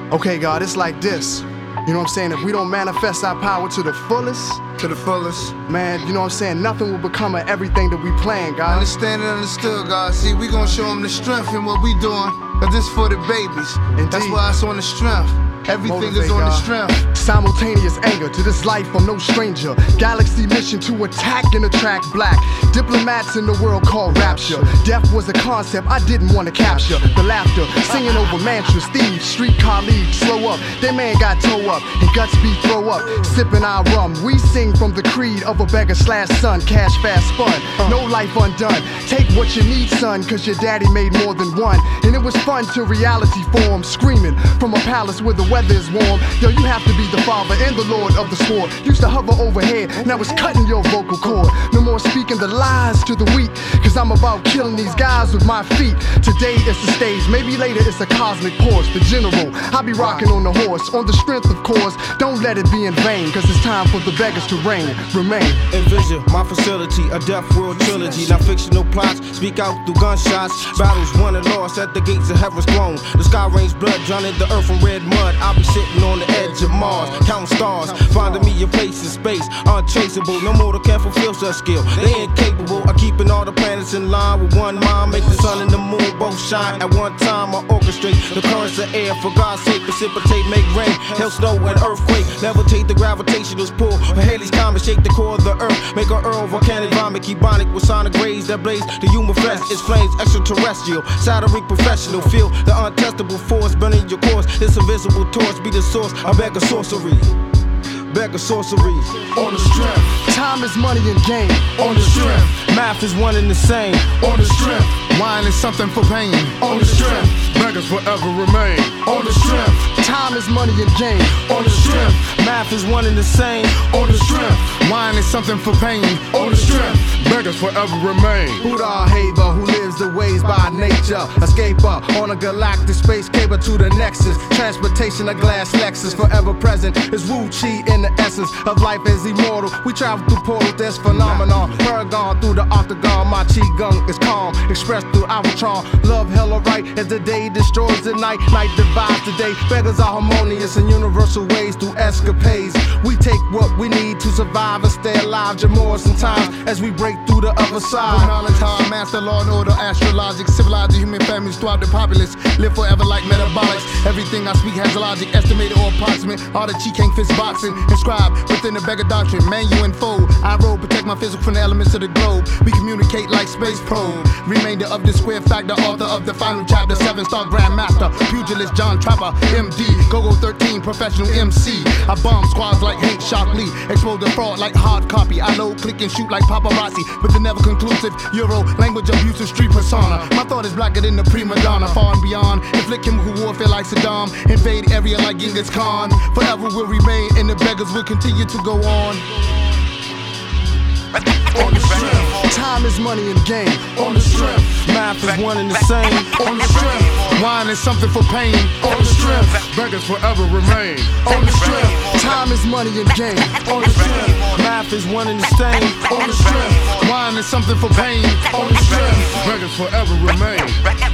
Okay, God, it's like this. You know what I'm saying? If we don't manifest our power to the fullest, man, you know what I'm saying? Nothing will become of everything that we plan, God. Understand and understood, God. See, we gonna show them the strength in what we doing, cause this for the babies. Indeed. That's why it's on the strength. Everything Motivate, is on the God. strength. Simultaneous anger to this life, I'm no stranger. Galaxy mission to attack and attract black. Diplomats in the world call rapture. Death was a concept I didn't want to capture. The laughter, singing over mantras, thieves, street colleagues, slow up. Their man got toe up and guts be throw up. Sipping our rum, we sing from the creed of a beggar/son. Cash fast fun, no life undone. Take what you need, son, cause your daddy made more than one. And it was fun to reality form, screaming from a palace where the weather is warm. Yo, you have to be the father and the lord of the sword. Used to hover overhead, now it's cutting your vocal cord. No more speaking the lies to the weak, cause I'm about killing these guys with my feet. Today it's the stage, maybe later it's a cosmic Porsche. The general, I be rocking on the horse, on the strength of course. Don't let it be in vain, cause it's time for the beggars to reign, remain. Envision my facility, a death world trilogy. Not fictional plots, speak out through gunshots. Battles won and lost at the gates of heaven's throne. The sky rains blood, drowning the earth in red mud. I'll be sitting on the edge of Mars, counting stars, finding me a place in space, untraceable. No mortal can fulfill such skill. They incapable of keeping all the planets in line with one mind. Make the sun and the moon both shine at one time. I orchestrate the currents of air for God's sake. Precipitate, make rain, hail, snow, and earthquake. Levitate the gravitational pull. Halley's comet shake the core of the earth. Make a earl volcanic vomit, ebonic with sonic rays that blaze. The human flesh is flames extraterrestrial. Saturn professional. Feel the untestable force burning your course. This invisible torch be the source. I beg a sorcery. Beg a sorcery. On the strength. Time is money and game. On the strength. Math is one and the same. On the strength. Wine is something for pain. On the strength. Beggars forever remain. On the strength. Time is money and game. On the strength. Math is one and the same. On the strength. Wine is something for pain. On the strength. Beggars forever remain. Buddha Haver, who lives the ways by nature. Escaper on a galactic space cable to the nexus. Transportation of glass Lexus, forever present is Wu Chi in the essence of life is immortal. We travel through portals, that's phenomenon. Paragon through the octagon, my Chi Gung is calm. Expressed through our charm. Love hella right as the day destroys the night. Night divides the day. Beggars are harmonious in universal ways through escapades. We take what we need to survive and stay alive. Jamorous in times as we break through the other side. Knowledge, time, master, law and order, astrologic, civilized human families throughout the populace. Live forever like metabolics. Everything I speak has a logic, estimated or approximate. All the chi can't fist boxing. Inscribed within the beggar doctrine, man, you unfold. I roll, protect my physical from the elements of the globe. We communicate like space probe. Remainder of the square factor, author of the final chapter. 7-star grandmaster, pugilist John Trapper, MD, Go-Go 13, professional MC. I bomb squads like Hank Shockley, expose the fraud like hard copy. I load, click and shoot like paparazzi with the never conclusive Euro language abusive street persona. My thought is blacker than the prima donna, far and beyond. Inflict chemical warfare like Saddam, invade area like Genghis Khan. Forever will remain, and the beggars will continue to go on. On the strength. Time is money and game. On the strength. Math is one and the same. On the strength. Wine is something for pain. On the strength. Beggars forever remain. On the strength. Time is money and game. On the strength. Math is one and the same. On the strength. Wine is something for pain. On the strength. Beggars forever remain.